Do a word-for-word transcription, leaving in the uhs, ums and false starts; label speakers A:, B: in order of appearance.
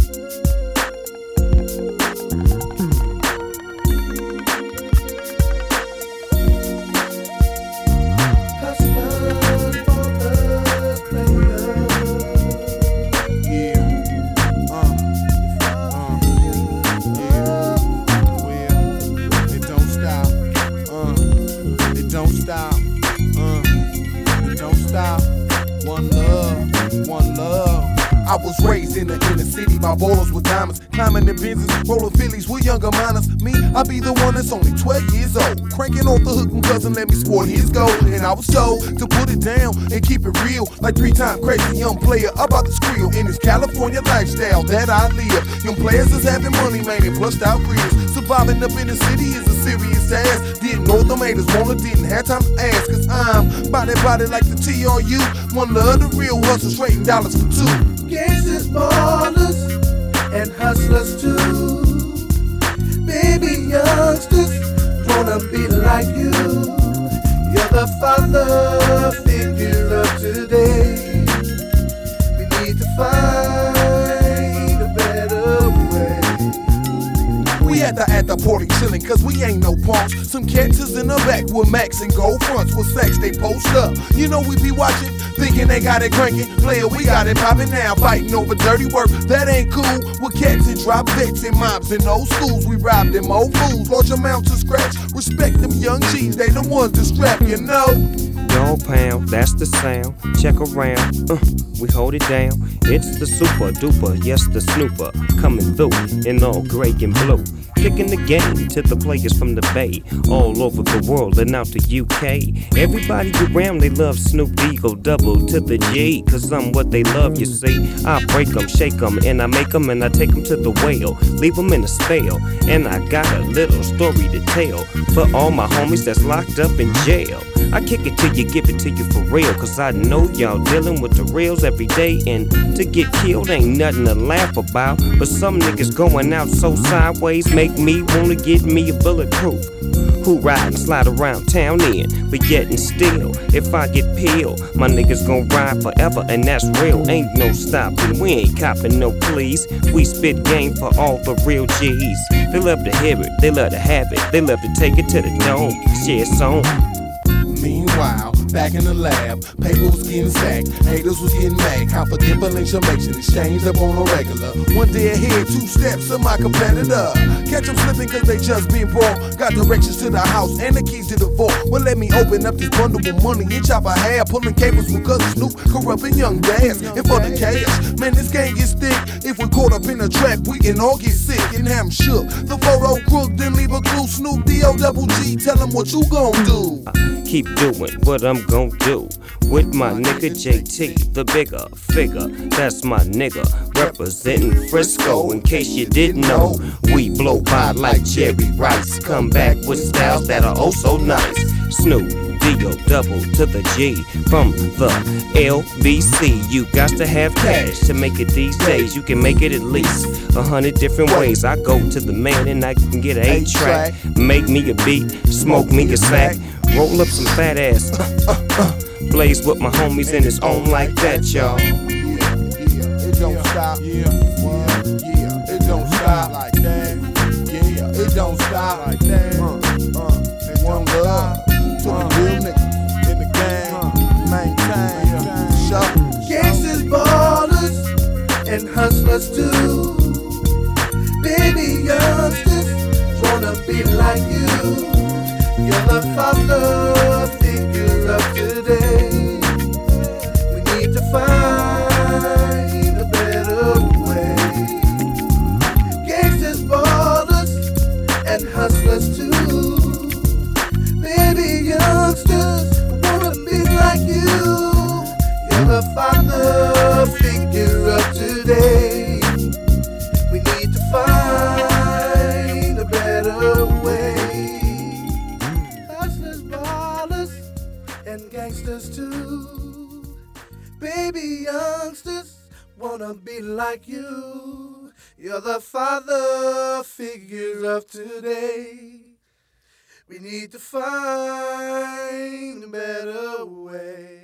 A: I was raised in the inner city by ballers with diamonds, climbing the Benzes, rolling Phillies with younger minors. Me, I be the one that's only twelve years old, cranking off the hook and cousin let me sport his gold. And I was told to put it down and keep it real, like three-time crazy young player about to squeal in this California lifestyle that I live. Young players is having money, man, and plushed out careers. Surviving up in the city is a serious task. Didn't know the haters wanted, didn't have time to ask, cause I'm body body like the T R U. One of the real hustlers, trading dollars for two.
B: Gangsters, ballers, and hustlers too. Baby youngsters, wanna be like you. You're the father figure of today. We need to find a better way.
A: We at the at the party chillin', cause we ain't no punks. Some cats is in the back with Max and gold fronts with sex, they post up. You know we be watching, thinking they got it cranking. Player, we got it poppin' now, fighting over dirty work. That ain't cool. With cats and drop vets and moms in old schools, we rob them old fools. Large amounts of scratch. Respect them young G's, they the ones that strap, you know.
C: Dog pound, that's the sound. Check around, uh, we hold it down. It's the super duper, yes the snooper, coming through in all gray and blue. Kicking the game to the players from the Bay, all over the world and out to U K. Everybody around, they love Snoop Eagle, double to the G, cause I'm what they love, you see. I break them, shake them, and I make them, and I take them to the whale, leave them in a spell. And I got a little story to tell for all my homies that's locked up in jail. I kick it till you give it to you for real, cause I know y'all dealing with the reals every day. And to get killed ain't nothing to laugh about, but some niggas going out so sideways make me wanna get me a bulletproof. Who ride and slide around town in, but yet and still, if I get peeled, my niggas gon' ride forever, and that's real. Ain't no stopping, we ain't copping no please. We spit game for all the real G's. They love to hear it, they love to have it, they love to take it to the dome, share song.
A: Meanwhile, back in the lab, paper was getting sacked, haters was getting mad, confidential information exchanged up on a regular. One day ahead, two steps of my competitor. Catch them slipping cause they just been brought. Got directions to the house and the keys to the vault. Well, let me open up this bundle of money and chop a half, pulling cables with cousin Snoop, corrupting young dads. And for the cash, man, this game gets thick. If we're caught up in a trap, we can all get sick and have 'em shook. The photo crook, then leave a clue. Snoop D O double G, tell him what you gon' do.
C: Keep doing what I'm gon' do with my nigga J T, the bigger figure. That's my nigga, representing Frisco. In case you didn't know, we blow by like cherry rice. Come back with styles that are oh so nice. Snoop D O double to the G from the L B C. You got to have cash to make it these days. You can make it at least a hundred different ways. I go to the man and I can get an eight track, make me a beat, smoke me a sack. Roll up some fat ass, uh, uh, uh. Blaze with my homies and it's on like that, y'all.
A: Yeah, yeah, it don't stop. Yeah, yeah, yeah, it don't stop like that. Yeah, it don't stop like that. Uh, uh, one love to the real niggas in the game. Maintain, show.
B: Gangsters, ballers, and hustlers too. Baby youngsters, wanna be like you. You're the father figure of today. We need to find a better way. Gangsters, ballers, and hustlers too. Baby youngsters, wanna be like you. You're the father figure of today. We need to find a better way. And gangsters too. Baby youngsters wanna be like you. You're the father figure of today. We need to find a better way.